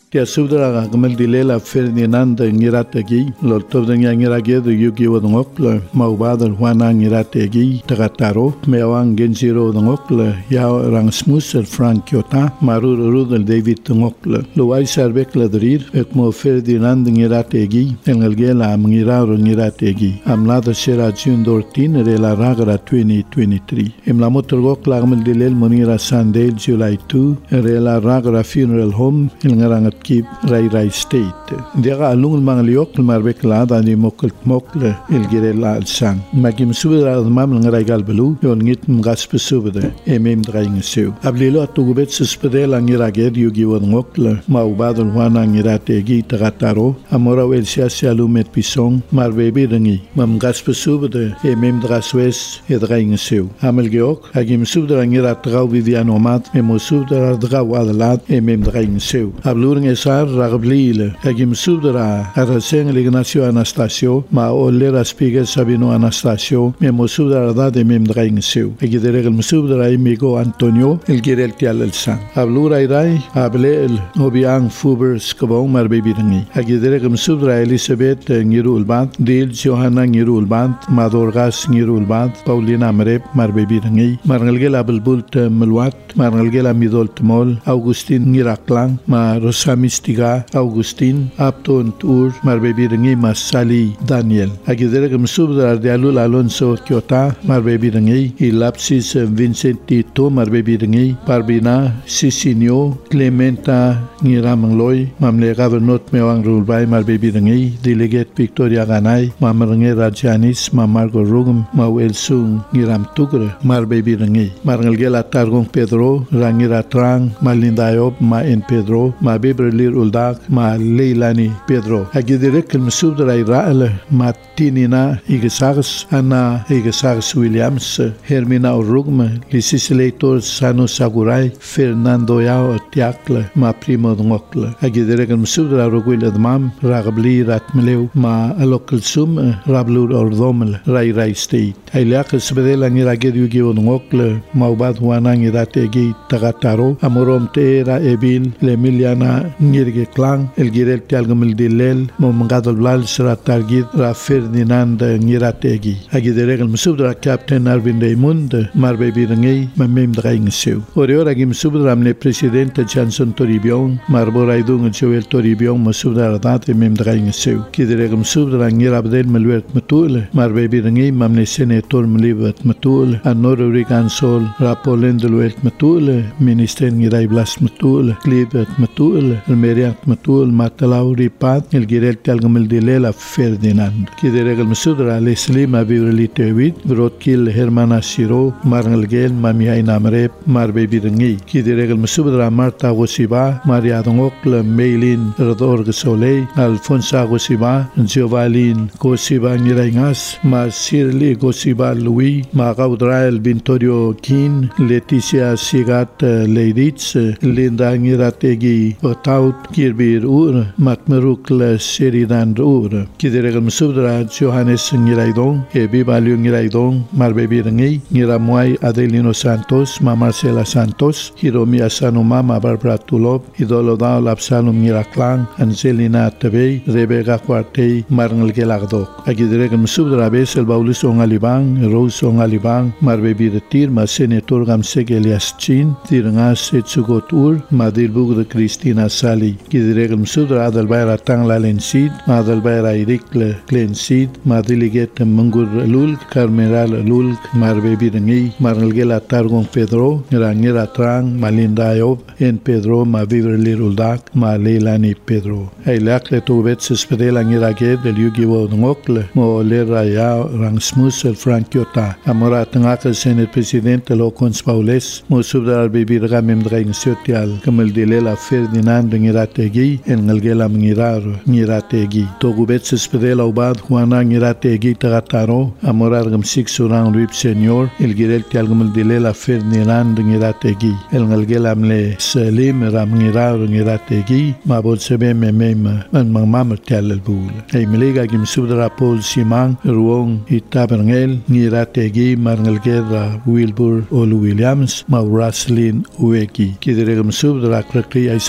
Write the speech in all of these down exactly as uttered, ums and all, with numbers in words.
Tia subdra gamal dilela Ferdinand ngirategi lol tobdanya ngirage do yugi wodongok le maubadal wana ngirategi tagataro mewang genziro dongok le ya rang smusel Frank Kyota marur rudel David dongok le luai sarbek le drir ek mo Ferdinand ngirategi engelgela mngiraro ngirategi amlada shera jun dortin rela ragra twenty twenty-three emlamotogok lagmal dilel monira Sunday July two rela ragra funeral home ilngarang Keep Rai Rai State. Dia alung mangliok marbek la dani mokl mokle il girela sang. Magim subra mam ngai gal belu yon ngit mgas pesubde emem draing seu. Ablilo atugubet suspede la ngirage yugi won mokle maubadul wana ngirate gi tagataro amora wel sia sia lumet pisong marbebi dangi mam gas pesubde emem draswes e draing seu. Amelgeok agim subra ngirat gau vidianomat emosubra drau adlat emem draing seu. Ablur esar ragblile agim subdra araseng Ignacio Anastasio ma olera spiga Sabino Anastasio memo subdra da de mem draing seu agidere el subdra amigo Antonio el girel tial el san ablura irai able el obiang fuber skabo mar bebirangi agidere el subdra Elizabeth ngirul band dil Johanna ngirul band madorgas ngirul band Paulina Mrep mar bebirangi marngelgel abelbult melwat marngelgel midol tmol Augustin ngiraklang ma Mistiga Augustin Apton Tour Marbebirangi Masali Daniel agidere gam subdar de Alul Alonso Kyota Marbebirangi Ilapsis Vincenti To Marbebirangi Parbina Sisinio Clementa Ngiramangloy Mamle Gavernot Mewang Rulbay Marbebirangi Delegate Victoria Ganay Mamrange Rajanis Mamargo Rugum Mawelsung Ngiram Tugre Marbebirangi Marngelgela Targong Pedro Rangira Trang Malindayob Ma en Pedro Ma Beberlir Uldak ma Leilani Pedro agidere kel subdra Israel ma Tinina Igesags Ana Igesags Williams Hermina Urugma Lisisiletor Sano Sagurai Fernando Yao Tiakle ma Primo Ngokle agidere kel subdra Rogwil Admam Ragabli Ratmleu ma Alokal Sum Rablur Ordomel Rai Rai State Ailak Sbedela Niraged Yugi Ngokle Maubad Wanang Irategi Tagataro Amorom Teera Ebil Lemiliana Ngirge Klang el girel tialgamel dilel momangadol blal sra targid ra Ferdinand ngirategi agidere el musubdra Captain Arvin Raymond marbe birangi mamem draing seu ore ora gim subdra amne presidente Johnson Toribion marbora idung Joel Toribion musubdra date mem draing seu kidere el musubdra ngirabdel melwert matul marbe birangi mamne senator mlibat matul anor urigan sol ra Poland welt matul minister ngirai blas matul klibet matul el meriat matul matalau ripat el girel talgamel dilela Ferdinand kidere el musudra Leslie ma bivrelite wit brotkil Hermana Siro marngel gel mamia inamrep marbe birangi kidere el musudra Marta Gosiba Maria Dongokle Meilin Rodor Solei Alfonso Gosiba Giovanni Gosiba Ngirangas ma Sirli Gosiba Louis ma Gaudrael Vintorio Kin Leticia Sigat Leiditz Linda Ngirategi Otaut Kirbir Ur Matmerukle Seridan Ur kidere el musudra Johannes Ngiraidong Ebi Balio Ngiraidong marbe birangi Ngiramwai Adelino Santos ma Marcela Santos Hiromi Asanuma ma Barbara Tulop Idolodao Lapsalum Ngiraklang Angelina Tebey Rebecca Cuartey Marngel Gelagdok agidere el musudra Besel Baulis Ongalibang Rose Ongalibang marbe biratir ma Senator Gamseg Elias Chin Tirangas Etsugot Ur ma Dilbug de Cristina Sali kidere el musudra Adalbaira Tangla Lensid ma Adalbaira Irikle Clensid ma Delegate Mungur Lul Carmeral Lul marbe birangi marngel Targong Pedro Ngira Trang Malinda Yob en Pedro ma Viverli Ruldak ma Leilani Pedro Ailakle Tubet Sespedela Ngirage del Yugi Wodongokle mo Lera Ya Rangsmus el Frank Kyota amora Tangaka Senate Presidente Locons Paules mo subdar bibirga mem drain sotial kamel dilela Ferdinand Ngirategi en ngelgela Ngirar Ngirategi Togubet Sespedela Ubad Juana Ngirategi Tagataro amorar gam six surang rip senior el girel tialgamel dilela Ferdinand Ngirategi el ngelgela mle Selim Ram Ngirar Ngirategi ma bod sebe memem man mamam tial el bul ay melega gim subdra Paul Simang Ruong Itabangel Ngirategi marngelgera Wilbur Olu Williams ma Raslin Ueki kidere gam subdra Krakri ay Samrai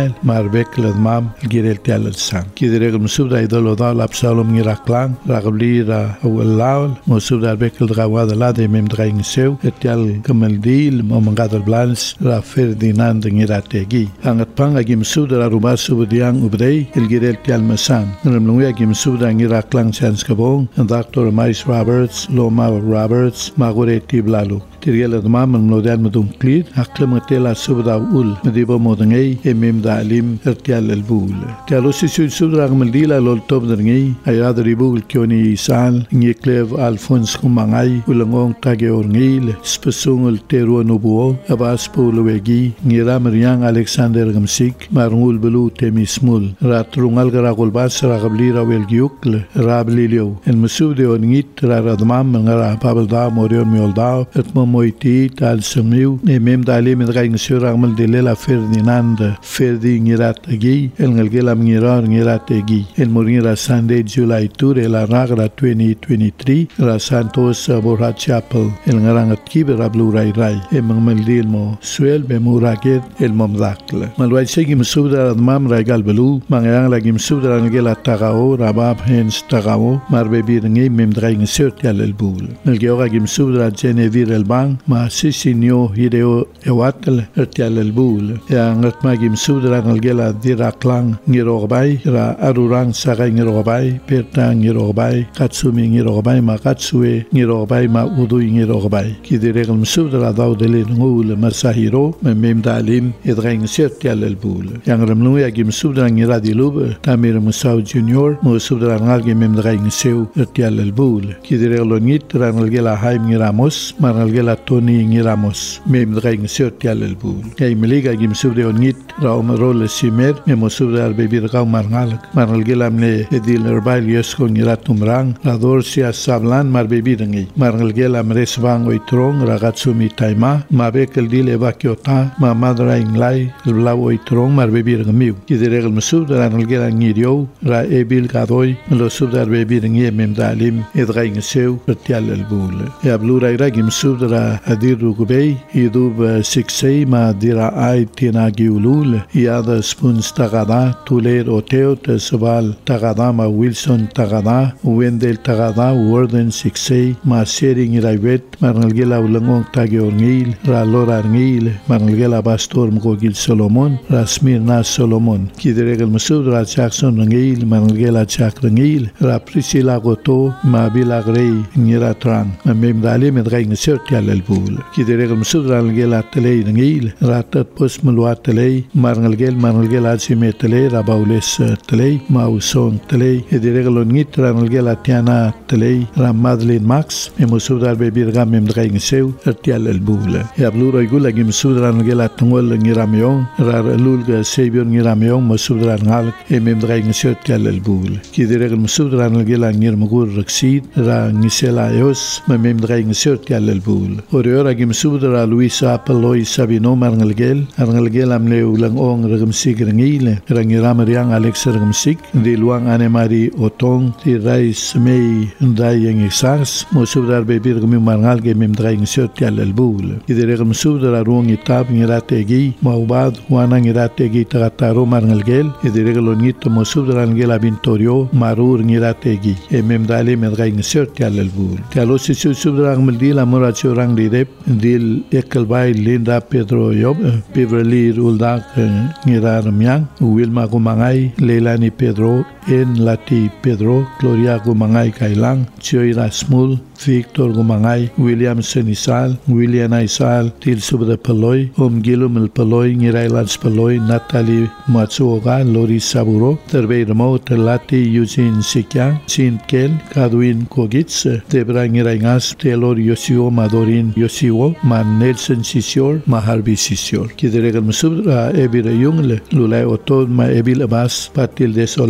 Israel marbek le mam girel tial sang kidere musub da idolo da lapsalom ngiraklang ragli ra awal musub da bekel drawad la de mem draing seu etial kamaldil momangadal blans ra Ferdinand ngirategi angat pang agim sub da ruba sub diang ubrei il girel tial masan namlungi agim sub da ngiraklang chans kabong Doctor Mais Roberts Loma Roberts magure tiblalu Tirgel admam mnodan madum clear aklam tela subda ul medibo modangay emem da alim ertial albul tialo si subda gmaldila lol top derngi ayad ribul kyoni sal ngiklev alfons kumangay ulangong tage orngil spesungul teru nubuo abas pulwegi ngira maryang Alexander gamsik marngul belu temismul ratrungal garagul bas ragabli rawel gyukl rablilio el musubde orngit radmam ngara pabda morion miolda etmo moiti tal semiu emem dali med gaing suramal dilela Ferdinand Ferdi ngirat agi el ngelgela ngirar ngirat agi el moringa Sunday July tour el ragra twenty twenty-three ra Santos Borja Chapel el ngarang kibra blu rai rai emang meldil mo suel be muraget el momdakla malwai segi msubda mam ragal belu mangyang lagi msubda ngela tagao rabab hens tagao marbe birngi mem gaing surt yal el bul ngelgora gim subda Genevir el bang ma sisinyo hideo ewatel ertial el bul ya ngat magim sudra ngalgela diraklang ngirogbay ra arurang sagay ngirogbay perta ngirogbay katsumi ngirogbay ma katsue ngirogbay ma udu ngirogbay kidiregl sudra daw dele ngul masahiro mem dalim edrang sertial el bul yang ramnu ya gim sudra ngiradilub tamir musaw junior mo sudra ngalge mem draing seu ertial el bul kidiregl nit ngalgela haim ngiramos marnalgela Tony ngiramos mem draing sertial el bul kay meliga gim subde onit raum role simer memo subde arbebir gaw marngal marnalgela mne edil erbail yesko ngiratum rang rador sia sablan marbebir ngi marnalgela mresvang oitrong ragatsumi taima mabekel dil evakiota ma madraing lai blau oitrong marbebir ngmiu kidiregel musubde ranalgela ngirio ra ebil gadoy lo subde arbebir ngi mem dalim edraing seu sertial el bul ya blura iragim subdra adir rugubei idub siksei ma dira ai tina giulul yada spuns tagada tuler oteo tesval tagada ma Wilson tagada Wendell tagada Warden siksei ma sering iraivet marnalgela ulangong tage orngil ra lora ngil marnalgela bastor mgogil Solomon rasmir na Solomon kidiregel musubdra Jackson ngil marnalgela Jack ngil ra Priscilla goto ma bilagrei ngira trang mem dali med gaing sertial el bul kidiregel musudra ngela tele ngil ratat pos mulwa tele marngalgel marngalgel asime tele rabaules tele mauson tele kidiregel ngitra ngela tiana tele ram Madeleine Max musudra bebir gam mem gaing seu sertial el bul ya blura igula gim musudra ngela tungol ngiramion ra lulga savior ngiramion musudra ngal mem gaing sertial el bul kidiregel musudra ngela ngirmugur raksid ra ngisela yos mem gaing sertial el bul Oriora gim subdra Luisa Apeloi Sabino marngalgel arngalgel amle ulang ong regem sigrengile rangiram riang Alex regem sik di luang anemari otong ti rais mei ndai yang isars mo subdar bebir gum marngal gem mem draing sertial el bul kidiregem subdra ruang itab ngirategi maubad wana ngirategi tagataro marngalgel kidiregel onit mo subdra ngel abintorio marur ngirategi emem dali med draing sertial el bul tialo si subdra ngmel amora chorang direp dil ekelbai Linda Pedro Yob Beverly Uldak ngirar myang Wilma Gumangai Leilani Pedro en Lati Pedro Gloria Gumangai Kailang Choira Smul Victor Gumangai William Senisal William Aisal Til Subda Peloy Om Gilum El Peloy Ngirailans Peloy Natalie Matsuoga Lori Saburo Terbei Remo Lati Eugene Sikyang Sin Kel Kadwin Kogitz Debra Ngiraingas Taylor Yosio Madorin Yosio Ma Nelson Sisior Ma Harbi Sisior Kidiregal Musubra Ebira Jungle Lulay Otod Ma Ebil Abas Patil Desol Laol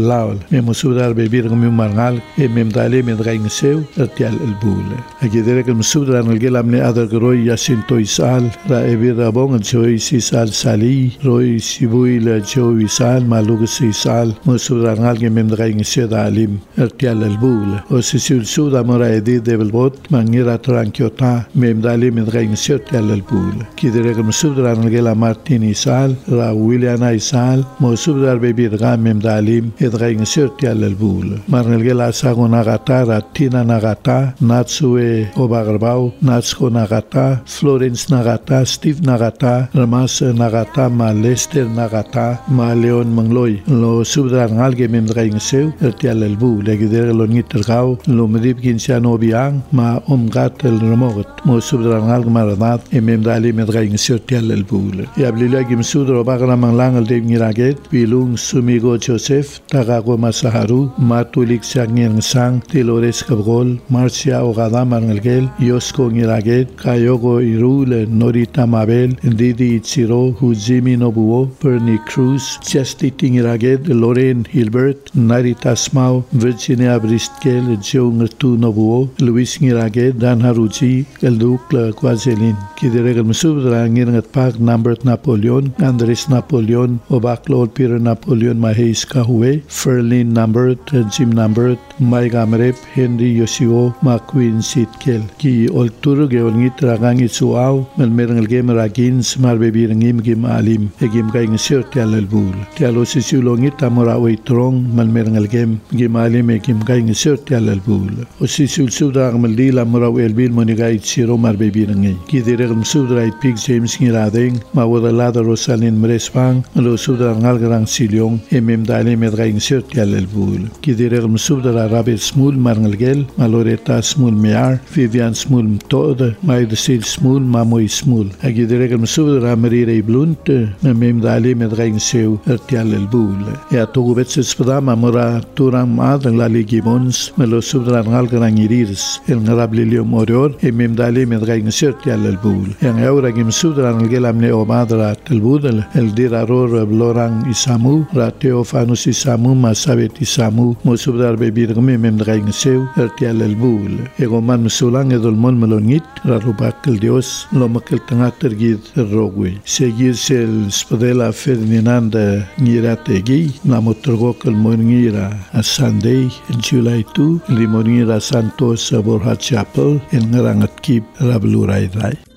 me musudar bebir kami marngal e mem dale me draing seu ertial el bula agidere que musudar nalgel amne adar groi yasinto isal ra ebira bong joy sisal sali roi sibui la joy isal malug sisal musudar nalgel mem draing seu dalim ertial el bula o sisul suda mora edi debel bot mangira tranquiota mem dale me draing seu ertial el bula kidere que musudar nalgel martin isal ra william isal musudar bebir gam mem dalim edraing seu ertial el bula marnelgel asago nagata ra tina nagata natsue obagarbau natsko nagata Florence Nagata, Steve Nagata, Ramas Nagata, ma Lester Nagata, ma Leon Mangloy. Lo subdran alge mem draing seu, ertial el bu, legidere lo ngitergau, lo medib ginsiano biang, ma omgat el remogot. Mo subdran alge maranat, e mem dali me draing seu ertial el bu. E ablila gim sudro bagra manglang el dev ngiraget, bilung sumigo Joseph, tagago masaharu, matulik siangir sang, tilores kabrol, Marcia Ogada marngelgel, Yosko ngiraget, Kayogo Irule, Norita Mabel, Didi Ichiro, Hujimi Nobuo, Bernie Cruz, Chastity Ngiraged, Lorraine Hilbert, Narita Smau, Virginia Bristkel, Joe Ngertu Nobuo, Luis Ngiraged, Dan Haruji, El Ducle Quazelin, Kideregal Musubra Ngirangat Park, Nambert Napoleon, Andres Napoleon, Obaklol Peter Napoleon, Mahesh Kahue, Ferlin Nambert, Jim Nambert, Mike Amrep, Henry Yoshio, McQueen Sitkel, Ki Olturu Geolngit Ragang Itsuau, Melmerang Game Ragins, Marbebir Ngim Gim Alim, Egim Gang Sir Tial Bul. Tialo Sisulongit Amora Waitrong, Melmerang Game, Gim Alim, Egim Gang Sir Tial Bul. Osisul Sudra Meldila Mora Elbil Monigai Siro Marbebir Ngi. Kidirem Sudra Pig James Ngiradeng, Mawadalada Rosalin Mrespang, Lo Sudra Ngalgrang Siliong, Emem Dale Medraing Sir Tial Bul. Kidirem Sudra Rabel Smul Marngelgel, Maloreta Smul Mear, Vivian Smul Todd, Maid Sil Smul Mamoy Smul. Agidere Msudra Marire Blunt, Mem Dali Medraing Seu, Ertial el Bul. E a Togubets Spadama Mora Turam Mad, La Ligimons, Melo Sudra Ngalgrang Iris, El Narablilium Orior, e Mem Dali Medraing Seu Ertial el Bul. En Eura Gim Sudra Ngelamne Omadra Telbudel, El Diraror Blorang Isamu, Rateofanus Isamu, Masabet Isamu, Mosudar Bebirgme Mem Draing Seu, Ertial el Bul. Egoman Msulang Edolmon Melonit, Rarubak el Dios, Lomakel Tangatergid Rogwe. Seguirse el Spadela Ferdinanda Ngirategi, Namotrgok el Mongira a Sunday, July second, Limonira Santos Borja Chapel, El Ngarangat Kip Rablurai Rai.